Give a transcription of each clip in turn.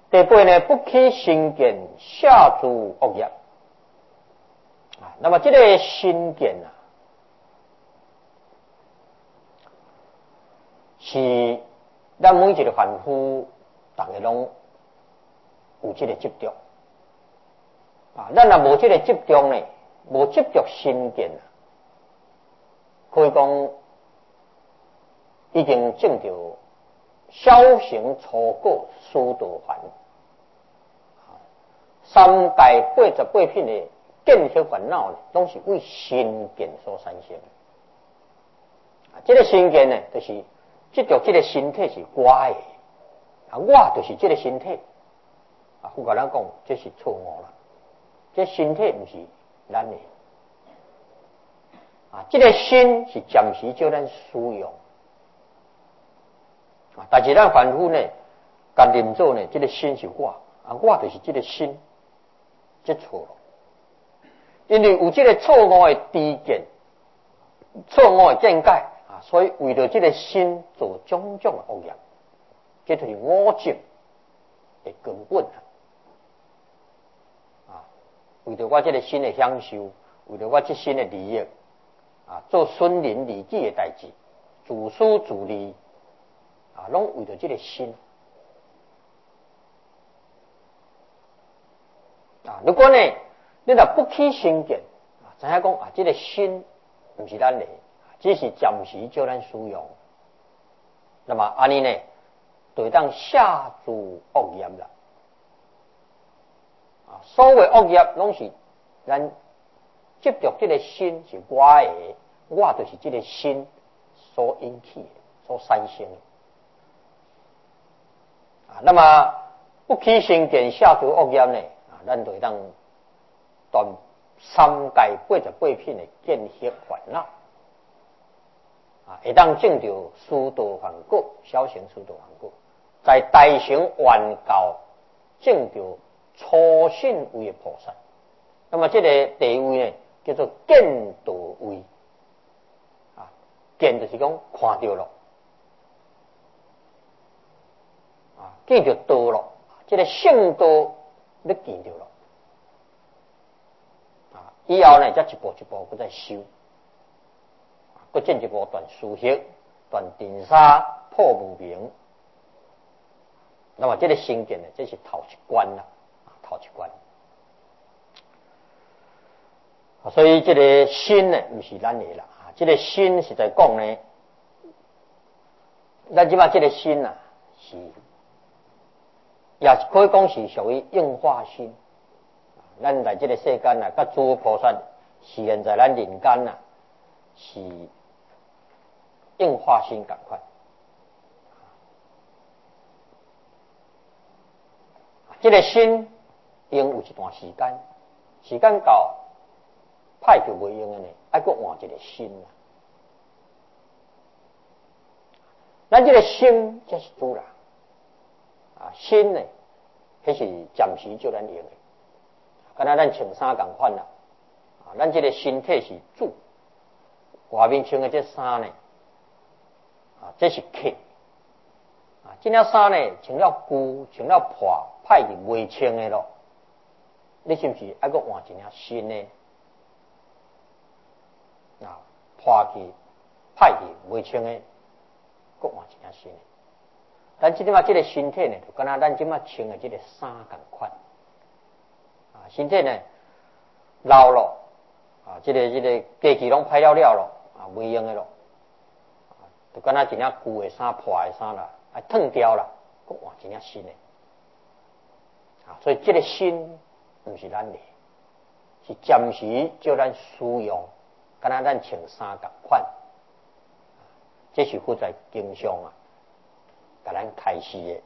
第八呢，不起心见，下诸恶业。那么这个心见啊，是咱每一个凡夫，大家拢有这个执着咱若无这个执着呢，无执着心见可以讲已经证到小乘初果殊道凡。三界88品的见识烦恼呢，拢是为心见所产生。这个心见呢，就是执着这个身体是我的，我就是这个身体。佛教人讲这是错误啦，这身体不是咱的。这个心是暂时叫咱使用。但是咱凡夫呢，甘念做呢，这个心是我，我就是这个心。这错了，因为有这个错误的知见、错误的见解所以为了这个心做种种的恶业，这就是我执的根本为了我这个心的享受，为了我这心的利益做损人利己的代志，自私自利拢为了这个心。如果呢，你若不起心见，知影讲这个心不是咱的，只是暂时叫咱使用。那么安尼呢，就会当下诸恶业啦。所谓恶业，拢是咱执着这个心是我的，我就是这个心所引起的，所产生的。那么不起心见，下诸恶业呢？咱就会当断三界88品的见识烦恼会当证到殊道凡果，小乘殊道凡果，在大乘圆教证到初信位的菩萨。那么这个地位呢，叫做见道位见就是讲看到了见到道了，这个圣道你见到了以后呢，再一步一步再修，再进一步断殊学、断定沙、破无明。那么这个心见呢，这是头一关啦，头一关。所以这个心呢，不是咱的啦，这个心是在讲呢，咱即马这个心是。也可以讲是属于应化心。咱在这个世间甲诸菩萨是现在咱人间是应化心同款。这个心用有一段时间到歹就袂用的呢，还佫换一个心咱这个心才是主人。心呢，迄是暂时叫咱用的，敢若咱穿衫同款咱这个身体是主，外面穿的这衫呢，这是客。这件衫呢，穿了旧，穿了破，歹去袂穿的咯。你是不是还佫换一件新的？破去、歹去袂穿的，佫换一件新的。咱即马这个身体呢，就敢若咱即马穿的这个衫同款身体呢老了这个机器拢歹了咯袂用的咯就敢若一件旧的衫、破的衫啦，脱掉啦，佫换一件新的所以这个心不是咱的，是暂时叫咱使用，敢若咱穿衫同款这是佛在经上给咱开示的。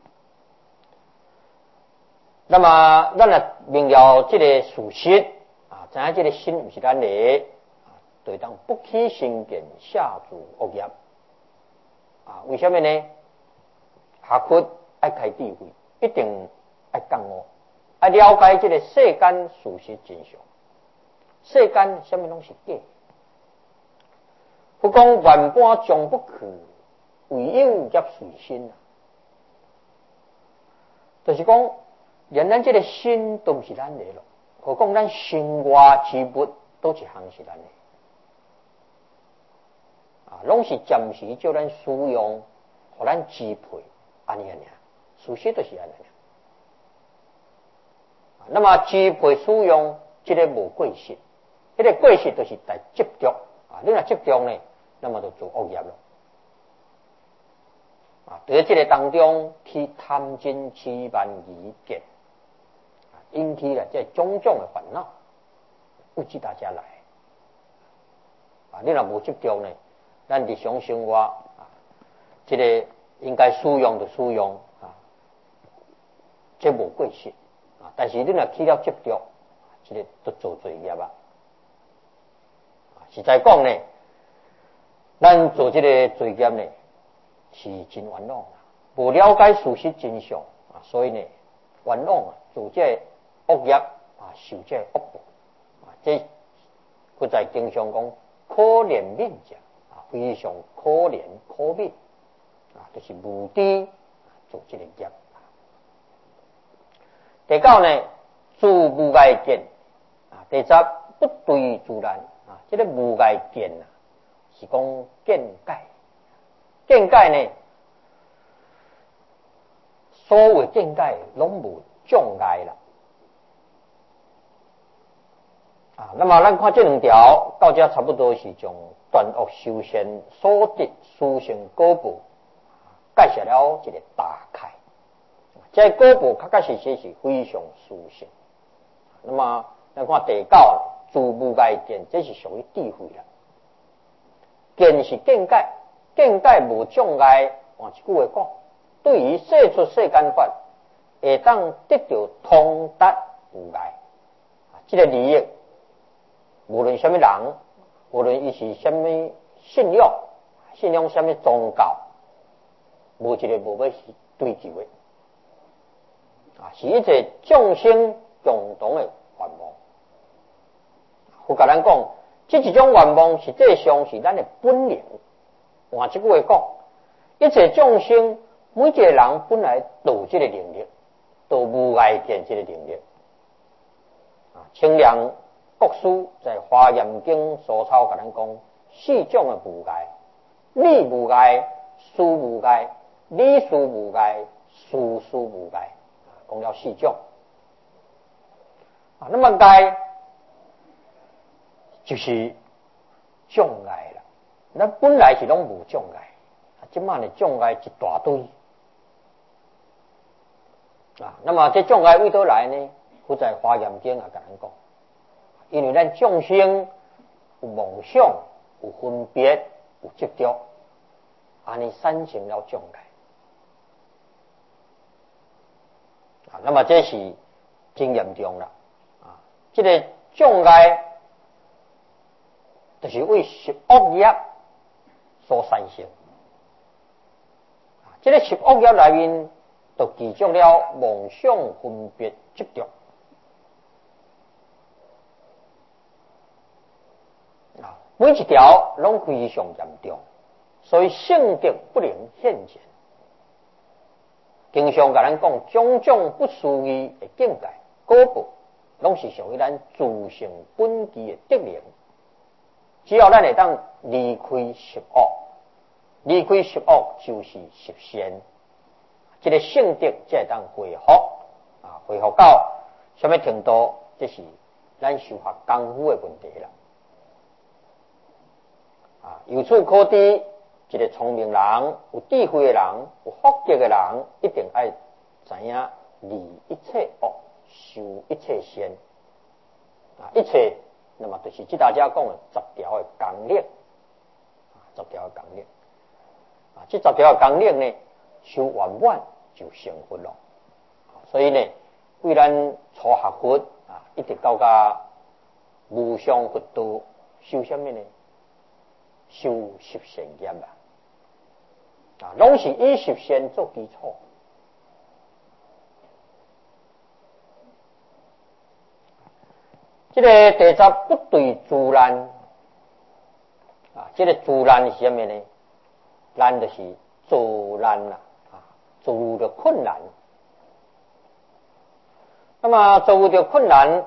那么咱若明了这个事实知影这个心不是咱的就当不起心见，下诸恶业为什么呢？学佛爱开智慧，一定爱觉悟，爱了解这个世间事实真相。世间什么拢是假，佛讲万般将不去，唯有业随身就是讲，连咱这个心都不是咱的咯，何况咱生活之物都一项是咱的，拢是暂时叫咱使用，互咱支配，安尼尔，事实就是安尼。那么支配使用，这个无过失，这个过失就是在执着你若执着呢，那么就做恶业了。在这个当中，去贪嗔痴慢疑见，引起了这种种的烦恼，不知大家来。你若无执着呢，咱日常生活这个应该使用就使用这无过失但是你若起了执着，这个都做罪业实在讲呢，咱做这个罪业呢，是真冤枉无了解事实真相所以呢，冤枉做这恶业受这恶报这不在经常讲可怜悯者非常可怜可悯就是无知做这个业。第九呢，自无碍见第十不对自然这个无碍见是讲见解，见解呢，所谓见解拢无障碍啦那么咱看这两条到这差不多是从断恶修善所得殊胜果报介绍了一个大概，这果报确确实实是非常殊胜。那么咱看第九，自无碍见，这是属于智慧啦。见是见解，见解无障碍。换一句话讲，对于世出世间法，会当得到通达无碍。这个利益，无论什么人，无论伊是什么信仰，信仰什么宗教，无一个无要追求的是一切众生共同的愿望。我甲咱讲，这一种愿望实际上是咱的本能。换一句话讲，一切众生每一个人本来都有这个能力，都无碍见这个能力。清凉国师在《华严经》所抄甲咱讲，四种的无碍：理无碍、事无碍、理事无碍、事事无碍。讲了四种那么碍就是障碍啦。咱本来是拢无障碍，今晚的障碍一大堆那么这障碍为倒来呢？不在《华严经》甲咱讲，因为咱众生有梦想、有分别、有执着，安尼产生了障碍那么这是真严重啦这个障碍就是为十恶业所产生这个十恶业内面就记住了梦想、分别、执着每一条拢非常严重，所以圣德不能现前。经常甲咱讲，种种不思议的境界果报，拢是属于咱自性本具的德能。只要咱会当离开十恶，离开十恶就是十善，这个圣德才会当恢复恢复到什么程度？这是咱修法功夫的问题啦。由此可知，一个聪明人、有智慧的人、有福德的人，一定要知影离一切恶，修一切善一切，那么就是即大家讲的10条的纲领10条的纲领这10条的纲领呢，修圆满就成佛了。所以呢，为咱初学佛一直到无上佛道，修什么呢？修十善业拢是以十善做基础。这个第十不对自然这个自然是什么呢？难就是阻难啦，阻的困难那么遭遇到困难，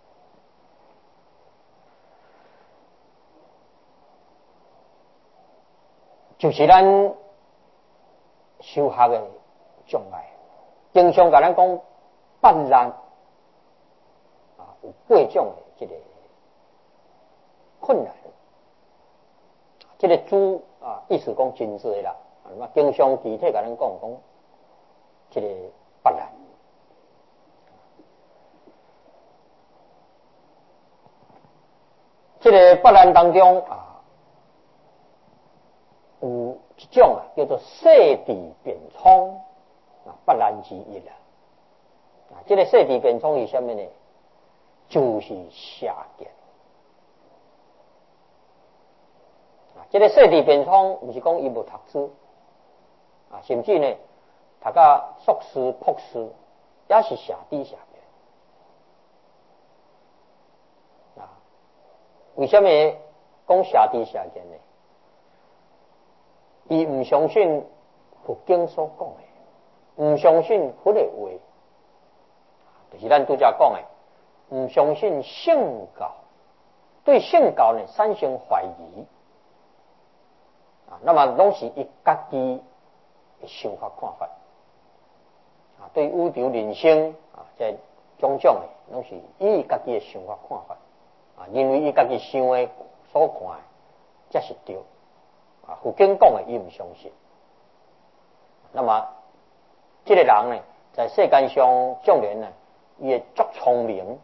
就是咱修学的障碍。经常甲咱讲八难有8种的这个困难，这个主意思讲真济啦。经常具体甲咱讲这个八难。这个八难当中有一种叫做世地变冲八难之一啦。这个世地变冲是什么呢？就是下贱。这个世地变冲不是讲伊无读书甚至呢读到硕士、博士，也是下低下贱。为什么讲下低下贱呢？伊唔相信佛经所讲的，唔相信佛的话，就是咱拄则讲的，唔相信圣教，对圣教呢产生怀疑那么拢是伊家己的想法看法对宇宙人生这种种的拢是伊家己的想法看法认为伊家己想的所看的才是对佛经讲的伊唔相信。那么这个人呢，在世间上纵然呢，伊会足聪明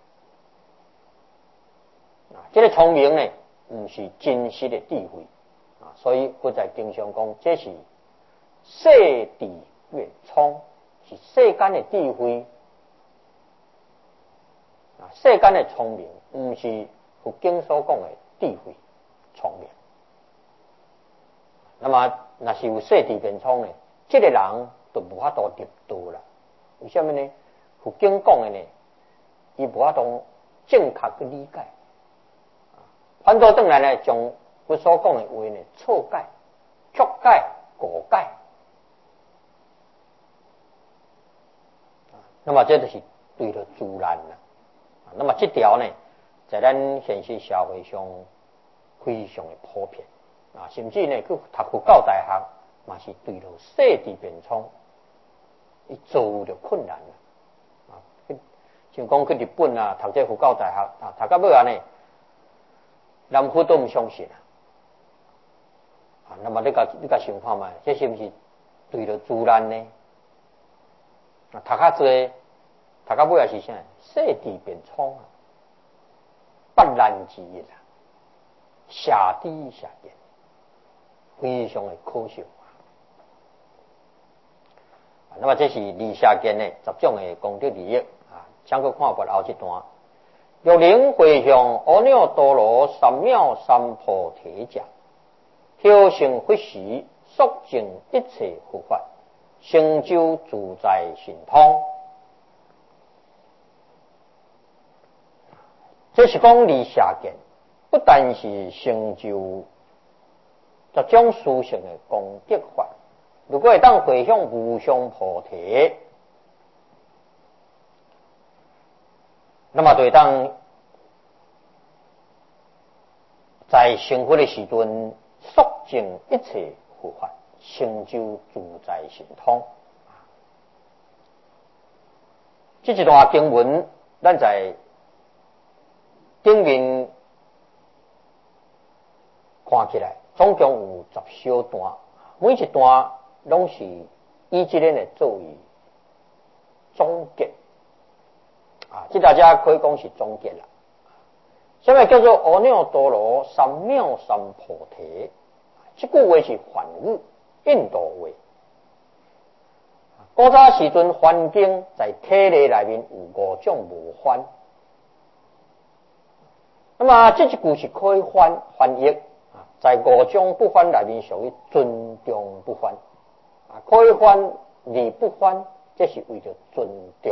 这个聪明呢，唔是真实的智慧所以佛在经常讲，这是世智变聪，是世间的智慧世间的聪明，唔是佛经所讲的智慧聪明。那么若是有世智变聪呢，这个人就无法度入道啦。为什么呢？佛经讲的呢，伊无法度正确去理解反倒转来呢，将佛所讲的话呢错解、曲解、误解那么这就是对着自然了那么这条呢，在咱现实社会上非常的普遍甚至呢，去读佛教大学，嘛是对着世智变聪，伊遭着困难像讲去日本读这佛教大学读到尾呢，南佛都唔相信那么你甲想看卖，这是不是对着自然呢？读较济，读到尾也是啥？世智变聪八难之一下低下贱，非常的可笑那么这是离下贱的10种的功德利益请去看过后一段。玉灵回向阿耨多罗三藐三菩提者，修行佛时，速证一切佛法，成就自在神通。这是讲离下贱，不但是成就10种殊胜的功德法，如果会当回向无上菩提，那么就会当在成佛的时阵，速证一切佛法，成就自在神通。这一段经文，咱在顶面看起来，总共有10小段，每一段拢是以这个来作为总结这大家可以讲是总结啦。什么叫做阿耨多罗三藐三菩提？这句话是梵语，印度话。古早时阵梵经在体例内面有5种无翻，那么这一句是可以翻译在5种不翻内面属于尊重不翻可以翻而不翻，这是为了尊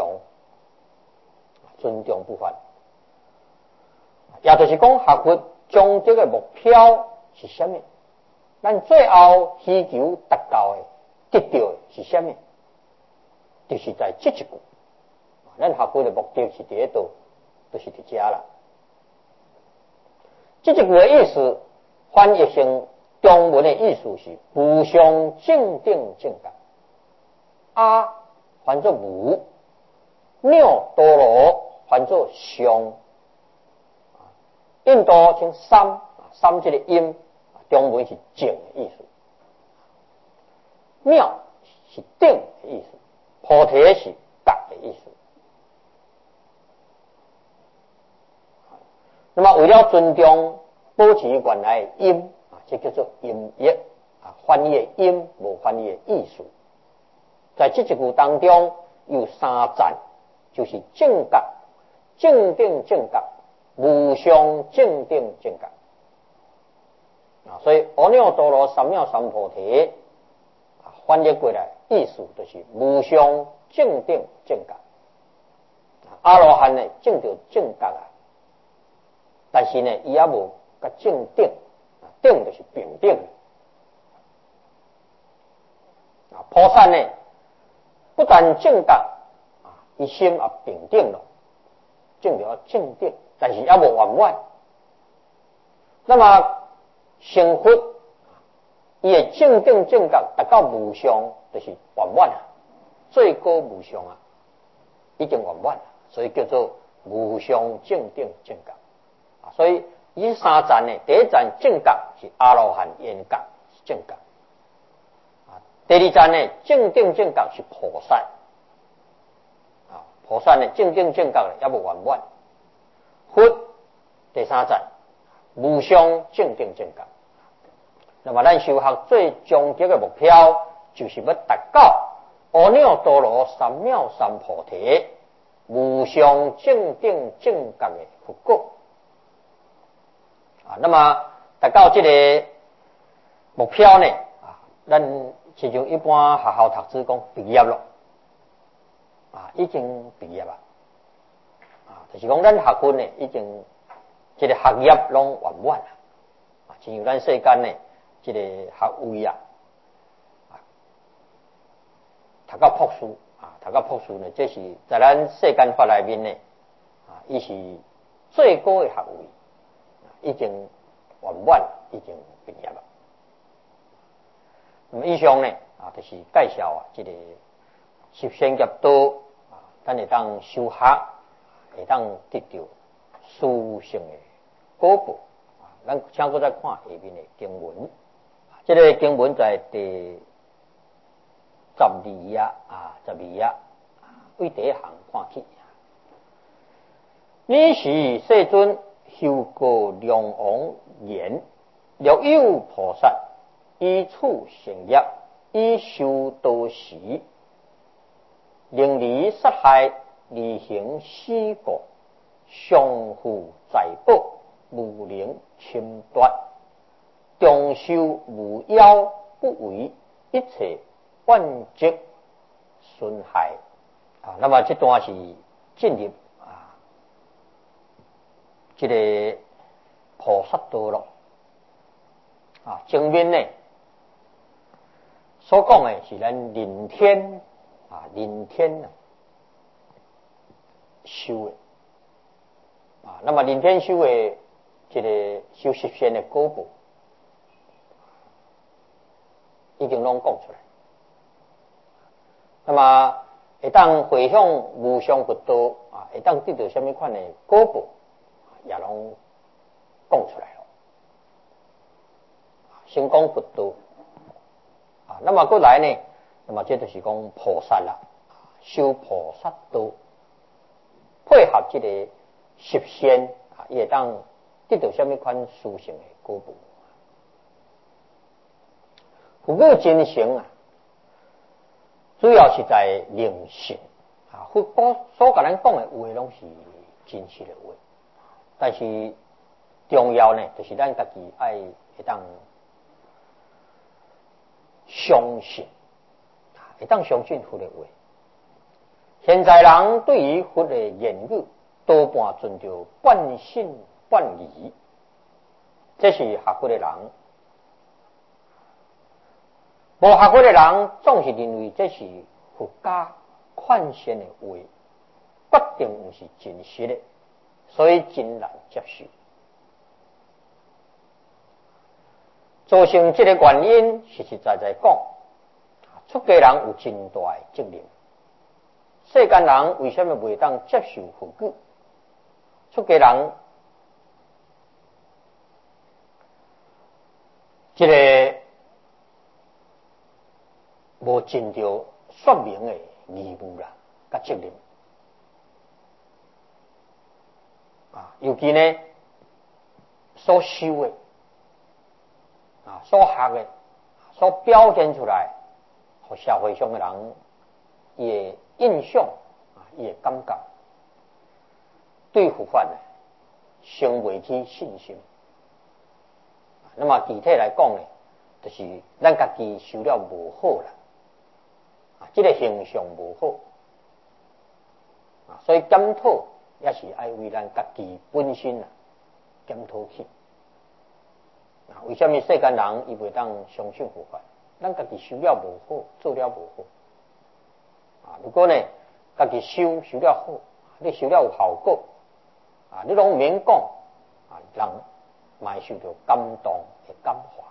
重不翻。也就是讲学佛终极的目标是什么？咱最后希求达到的得到的是什么？就是在这一句咱学会的目的是伫咧倒，就是伫遮啦。这一句的意思翻译成中文的意思是无上正定正觉，阿翻作无，妙多罗翻作上，印度称三，三这个音，中文是正的意思，妙是定的意思，菩提是觉的意思。那么为了尊重保持原来的音，这叫做音译，翻译的音无翻译的意思。在这一句当中有三赞，就是正觉、正定正觉、无上正定正觉。所以阿耨多罗三藐三菩提翻译过来意思就是无上正定正觉。阿罗汉呢证到正觉但是呢，伊也无甲正定，定就是平定。菩萨呢，不但正觉，伊心也平定了，证到正定，但是也无圆满。那么成佛，伊的正定正觉达到无上，就是圆满啊，最高无上啊，已经圆满了，所以叫做无上正定正觉。所以以三赞呢，第一赞正觉是阿罗汉缘觉是正觉，第二赞呢正定正觉是菩萨，菩萨呢正定正觉也无圆满。佛第三赞无上正定正觉。那么咱修学最终极的目标，就是要达到阿耨多罗三藐三菩提无上正定正觉的佛果。那么达到这个目标呢，咱其中一般学校读书讲毕业了，已经毕业了，就是讲咱学分呢已经这个学业拢圆满了，亲像咱世间呢这个学位读到博士，读到博士呢，这是在咱世间法内面呢，伊是最高的学位。已经圆满，已经毕业了。那么以上呢，就是介绍这个十善业道，咱会当修学，会当得到殊胜的果报。咱请搁再看下面的经文，这个经文在第12页12页，为第一行看起。你是世尊。修过良王言，若有菩萨依处成业，以修道时，令离杀害，离行施过，相互财宝，无能侵夺，终修无妖，不为一切万劫损害。那么这段是进入这个菩萨道咯，前面呢所讲的是咱人天修的，那么人天修的这个修十善的果报，已经拢讲出来。那么会当回向无上佛道，会当得到什么款的果报？也拢讲出来了，先讲佛道，那么过来呢，那么这就是讲菩萨啦，修菩萨道，配合这个十善，也当得到什么款殊胜的果报。佛果真诚主要是在灵性，佛果所甲咱讲的话，拢是真实的话。但是重要呢，就是咱家己爱会当相信，会当相信佛的话。现在人对于佛的言语，多半存着半信半疑，这是学佛的人。无学佛的人总是认为这是佛家劝善的话， 不定不是真实的，所以真难接受。造成这个原因，实实在在讲，出家人有真大的责任。世间人为什么袂当接受佛句？出家人这个无尽到说明的义务啦，甲责任尤其呢，所修的所学的，所表现出来，和社会上的人伊的印象伊的感觉，对佛法呢，成袂起信心。那么具体来讲呢，就是咱家己修了无好啦，这个形象无好所以检讨也是爱为咱家己本身检讨起。为什么世间人伊袂当相信佛法？咱家己修了无好，做了无好如果呢，家己修了好，你修了有效果你拢免讲人嘛会受到感动的感化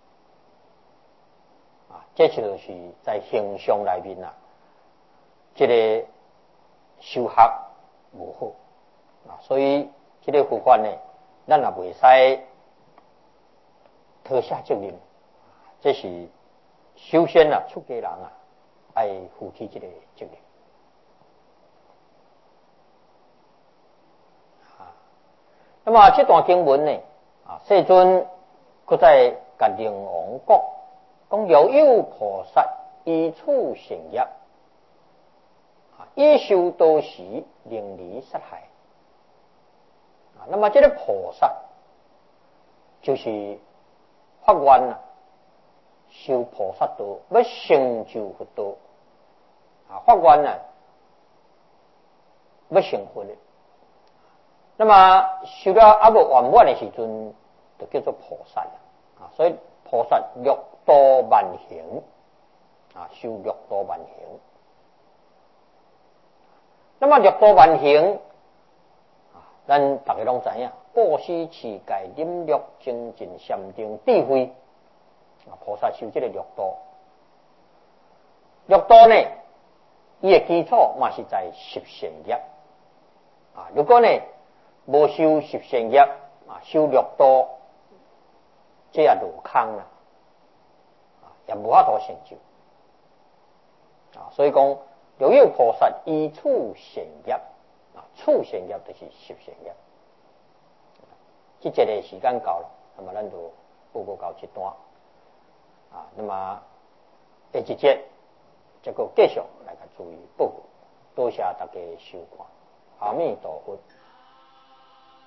这就是在形象内面这个修学无好所以这个佛法呢，咱也袂使脱下责任，这是首先出家人爱负起这个责任那么这段经文呢世尊搁再甲灵王讲若有菩萨依处成业以修道时令离杀害那么这个菩萨就是发愿修菩萨道，要成就佛道发愿要成佛的。那么修了还无圆满的时阵，就叫做菩萨所以菩萨六道万行修六道万行。那么六道万行咱大家拢知影，布施、持戒、忍辱、精进、禅定、智慧菩萨修这个六道。六道呢，伊的基础嘛是在十善业如果呢无修十善业修六道，这也落空也无法度成就所以讲若有菩萨依处善业处善业就是十善业这节的时间到了，那么咱就报告到这段那么下一节这个继续来注意报告，多谢大家收看，阿弥陀佛。